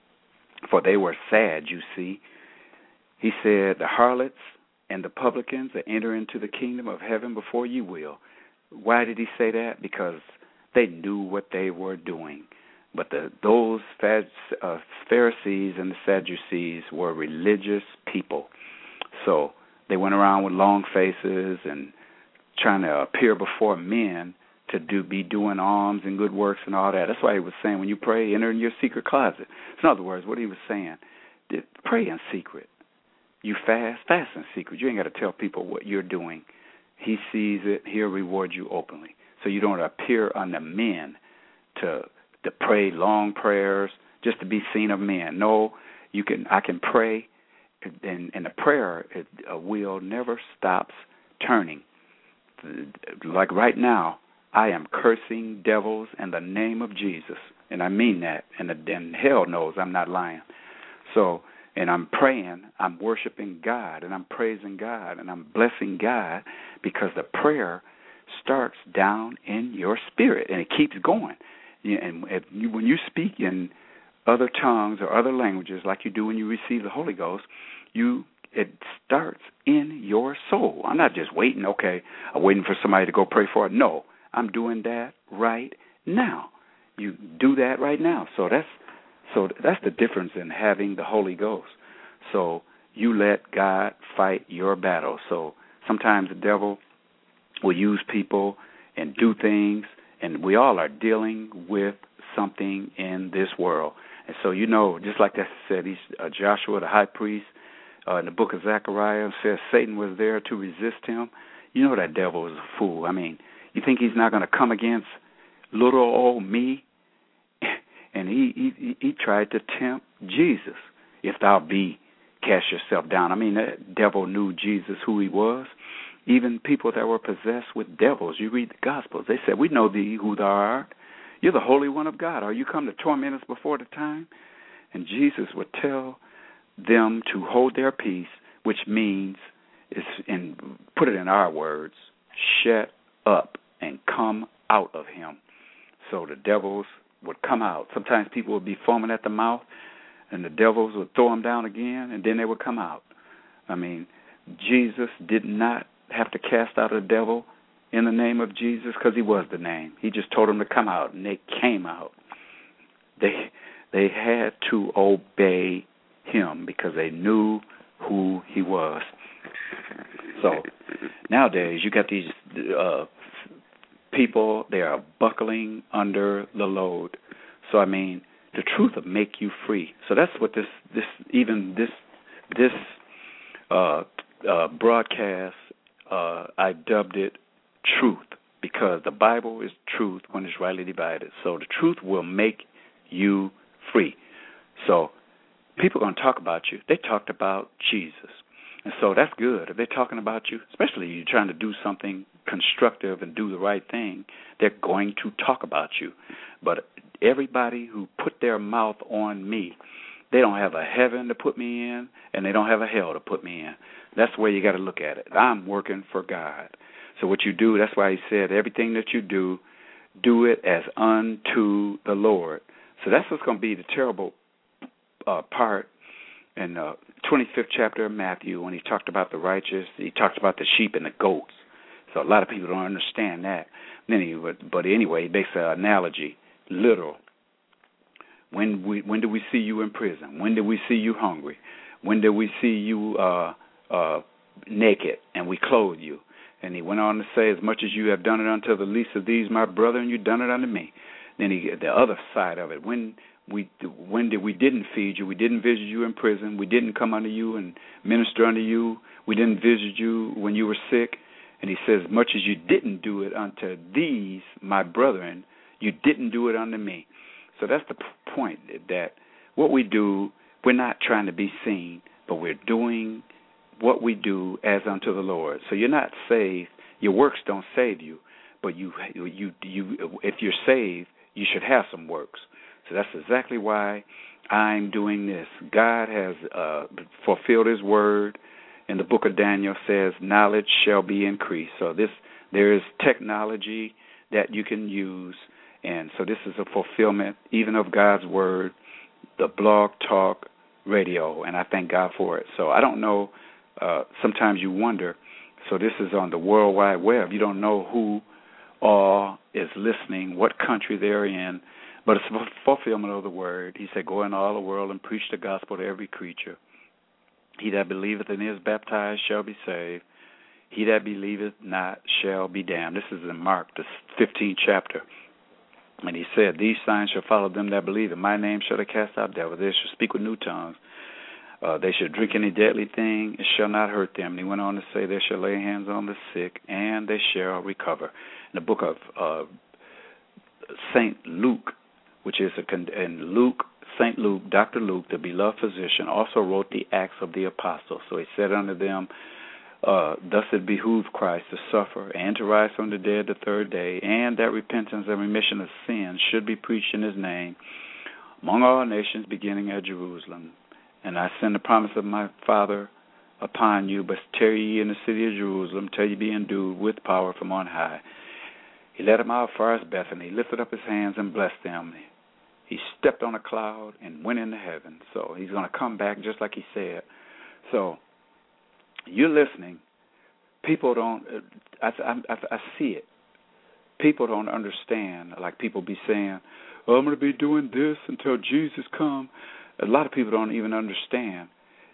for they were sad, you see. He said, the harlots and the publicans that enter into the kingdom of heaven before you will. Why did he say that? Because they knew what they were doing. But the, those uh, Pharisees and the Sadducees were religious people. So they went around with long faces and trying to appear before men to do be doing alms and good works and all that. That's why he was saying, when you pray, enter in your secret closet. In other words, what he was saying, pray in secret. You fast, fast in secret. You ain't got to tell people what you're doing. He sees it. He'll reward you openly. So you don't appear unto men to to pray long prayers just to be seen of men. No, you can. I can pray, and, and the prayer, it, a wheel never stops turning. Like right now, I am cursing devils in the name of Jesus, and I mean that, and, the, and hell knows I'm not lying. So, and I'm praying, I'm worshiping God, and I'm praising God, and I'm blessing God, because the prayer starts down in your spirit, and it keeps going. And if you, when you speak in other tongues or other languages, like you do when you receive the Holy Ghost, you it starts in your soul. I'm not just waiting, okay, I'm waiting for somebody to go pray for it. No, I'm doing that right now. You do that right now. So that's so that's the difference in having the Holy Ghost. So you let God fight your battle. So sometimes the devil will use people and do things, and we all are dealing with something in this world. And so, you know, just like that said, he's, uh, Joshua, the high priest, uh, in the book of Zechariah, says Satan was there to resist him. You know that devil is a fool. I mean, you think he's not going to come against little old me? And he, he he tried to tempt Jesus. If thou be, cast yourself down. I mean, that devil knew Jesus, who he was. even people that were possessed with devils. You read the Gospels. They said, we know thee who thou art. You're the Holy One of God. Are you come to torment us before the time? And Jesus would tell them to hold their peace, which means, is in, put it in our words, shut up and come out of him. So the devils would come out. Sometimes people would be foaming at the mouth, and the devils would throw them down again, and then they would come out. I mean, Jesus did not have to cast out a devil in the name of Jesus because he was the name. He just told them to come out, and they came out. They they had to obey him because they knew who he was. So nowadays you got these uh, people, they are buckling under the load. So I mean, the truth will make you free. So that's what this this even this this uh, uh, broadcast uh, I dubbed it truth, because the Bible is truth when it's rightly divided. So the truth will make you free. So people are going to talk about you. They talked about Jesus. And so that's good. If they're talking about you, especially you're trying to do something constructive and do the right thing, they're going to talk about you. But everybody who put their mouth on me, they don't have a heaven to put me in, and they don't have a hell to put me in. That's the way you got to look at it. I'm working for God. So what you do, that's why he said, everything that you do, do it as unto the Lord. So that's what's going to be the terrible uh, part in the twenty-fifth chapter of Matthew when he talked about the righteous. He talked about the sheep and the goats. So a lot of people don't understand that. Then he would, but anyway, he makes an analogy, literal. When we when do we see you in prison? When do we see you hungry? When do we see you uh, uh, naked and we clothe you? And he went on to say, as much as you have done it unto the least of these, my brethren, you've done it unto me. Then he, the other side of it, when we when did we didn't feed you, we didn't visit you in prison, we didn't come unto you and minister unto you, we didn't visit you when you were sick. And he says, much as you didn't do it unto these, my brethren, you didn't do it unto me. So that's the p- point, that what we do, we're not trying to be seen, but we're doing what we do as unto the Lord. So you're not saved. Your works don't save you, but you, you, you, if you're saved, you should have some works. So that's exactly why I'm doing this. God has uh, fulfilled his word. In the book of Daniel says, knowledge shall be increased. So this, there is technology that you can use, and so this is a fulfillment even of God's word, the Blog Talk Radio, and I thank God for it. So I don't know. Uh, sometimes you wonder, so this is on the World Wide Web. You don't know who all is listening, what country they're in, but it's a fulfillment of the word. He said, go into all the world and preach the gospel to every creature. He that believeth and is baptized shall be saved. He that believeth not shall be damned. This is in Mark, the fifteenth chapter. And he said, these signs shall follow them that believe. In my name shall they cast out devils. They shall speak with new tongues. Uh, they shall drink any deadly thing. It shall not hurt them. And he went on to say, they shall lay hands on the sick, and they shall recover. In the book of uh, Saint Luke, which is a con- in Luke, Saint Luke, Doctor Luke, the beloved physician, also wrote the Acts of the Apostles. So he said unto them, uh, thus it behooved Christ to suffer and to rise from the dead the third day, and that repentance and remission of sins should be preached in his name among all nations, beginning at Jerusalem. And I send the promise of my Father upon you, but tarry ye in the city of Jerusalem till ye be endued with power from on high. He led them out far as Bethany, lifted up his hands and blessed them. He stepped on a cloud and went into heaven. So he's going to come back just like he said. So you're listening. People don't, I, I, I see it. People don't understand, like people be saying, oh, I'm going to be doing this until Jesus comes. A lot of people don't even understand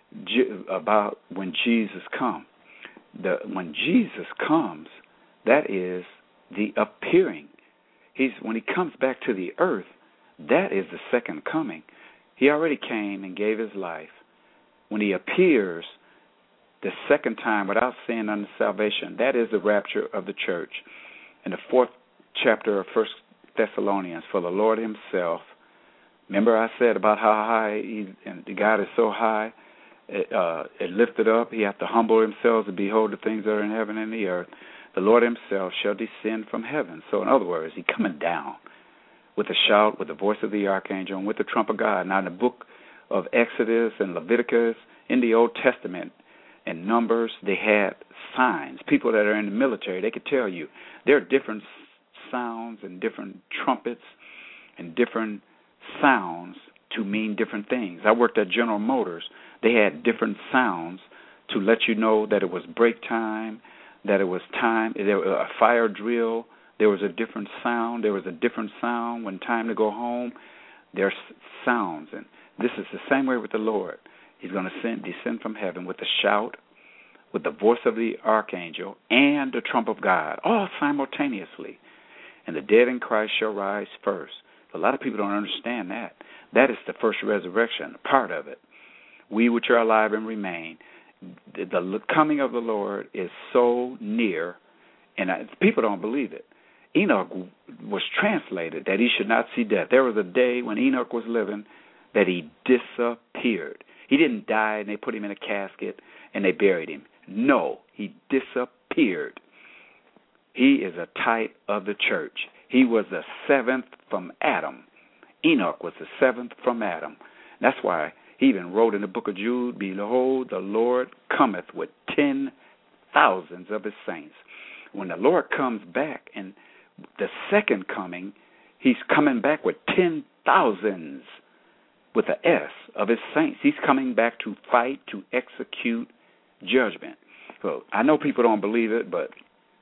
about when Jesus comes. The, when Jesus comes, that is the appearing. He's when he comes back to the earth, that is the second coming. He already came and gave his life. When he appears the second time without sin unto salvation, that is the rapture of the church. In the fourth chapter of First Thessalonians, for the Lord himself, remember I said about how high he, and God is so high, uh, it lifted up. He hath to humble himself to behold the things that are in heaven and the earth. The Lord himself shall descend from heaven. So in other words, he coming down with a shout, with the voice of the archangel, and with the trump of God. Now in the book of Exodus and Leviticus, in the Old Testament and Numbers, they had signs. People that are in the military, they could tell you there are different sounds and different trumpets and different sounds to mean different things. I worked at General Motors. They had different sounds to let you know that it was break time, that it was time, there was a fire drill. There was a different sound. There was a different sound when time to go home. There's sounds, and this is the same way with the Lord. He's going to send, descend from heaven with a shout, with the voice of the archangel, and the trump of God, all simultaneously. And the dead in Christ shall rise first. A lot of people don't understand that. That is the first resurrection, part of it. We which are alive and remain. The, the coming of the Lord is so near, and I, people don't believe it. Enoch was translated that he should not see death. There was a day when Enoch was living that he disappeared. He didn't die and they put him in a casket and they buried him. No, he disappeared. He is a type of the church. He was the seventh from Adam. Enoch was the seventh from Adam. That's why he even wrote in the book of Jude, behold, the Lord cometh with ten thousands of his saints. When the Lord comes back, and the second coming, he's coming back with ten thousands with an S of his saints. He's coming back to fight, to execute judgment. So I know people don't believe it, but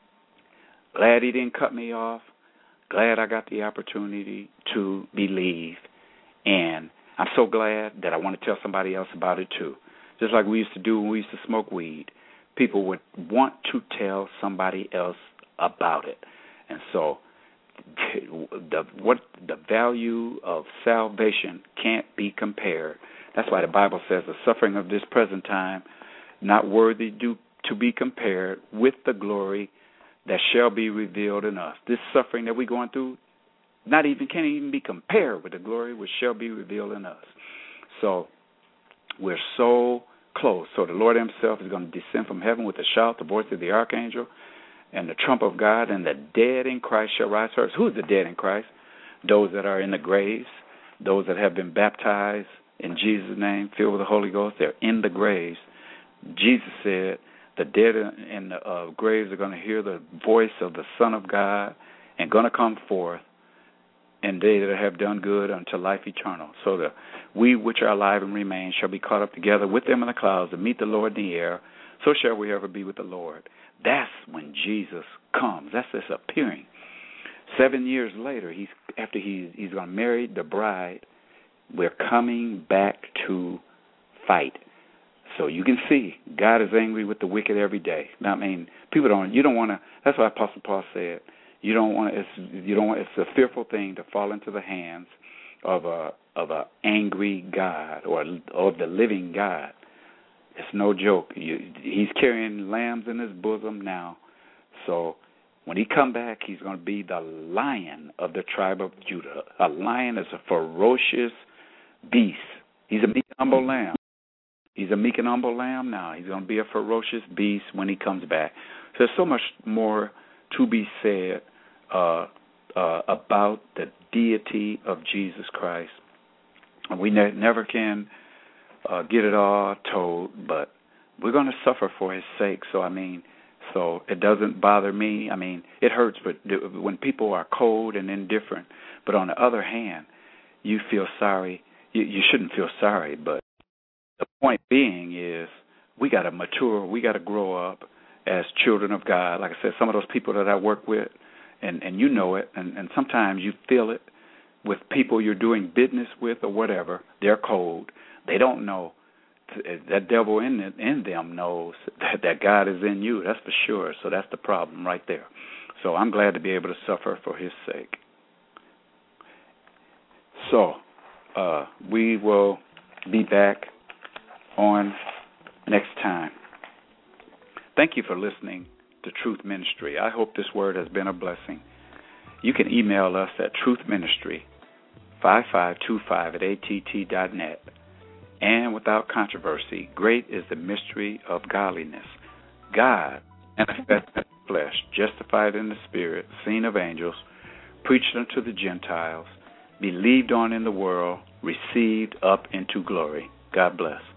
glad he didn't cut me off. Glad I got the opportunity to believe. And I'm so glad that I want to tell somebody else about it too. Just like we used to do when we used to smoke weed. People would want to tell somebody else about it. And so the what the value of salvation can't be compared. That's why the Bible says the suffering of this present time not worthy do, to be compared with the glory that shall be revealed in us. This suffering that we're going through not even can't even be compared with the glory which shall be revealed in us. So we're so close. So the Lord himself is going to descend from heaven with a shout, the voice of the archangel, and the trump of God, and the dead in Christ shall rise first. Who is the dead in Christ? Those that are in the graves, those that have been baptized in Jesus' name, filled with the Holy Ghost. They're in the graves. Jesus said the dead in the uh, graves are going to hear the voice of the Son of God and going to come forth, and they that have done good unto life eternal. So the we which are alive and remain shall be caught up together with them in the clouds to meet the Lord in the air. So shall we ever be with the Lord. That's when Jesus comes. That's his appearing. Seven years later, he's after he, he's going to marry the bride, we're coming back to fight. So you can see God is angry with the wicked every day. I mean, people don't. You don't want to. That's why Apostle Paul said, you don't want. It's you don't want. It's a fearful thing to fall into the hands of a of a angry God or of the living God. It's no joke. You, he's carrying lambs in his bosom now. So when he come back, he's going to be the Lion of the tribe of Judah. A lion is a ferocious beast. He's a meek and humble lamb. He's a meek and humble lamb now. He's going to be a ferocious beast when he comes back. So there's so much more to be said uh, uh, about the deity of Jesus Christ. And we ne- never can uh, get it all told, but we're going to suffer for his sake. So, I mean, so it doesn't bother me. I mean, it hurts, but when people are cold and indifferent. But on the other hand, you feel sorry. You, you shouldn't feel sorry, but the point being is we got to mature. We got to grow up as children of God. Like I said, some of those people that I work with, and, and you know it, and, and sometimes you feel it with people you're doing business with or whatever. They're cold. They don't know. That devil in in them knows that, that God is in you. That's for sure. So that's the problem right there. So I'm glad to be able to suffer for his sake. So uh, we will be back on next time. Thank you for listening to Truth Ministry. I hope this word has been a blessing. You can email us at truthministry five five two five at A T T dot net. and without controversy. Great is the mystery of godliness. God, manifested in the flesh, justified in the spirit, seen of angels, preached unto the Gentiles, believed on in the world, received up into glory. God bless.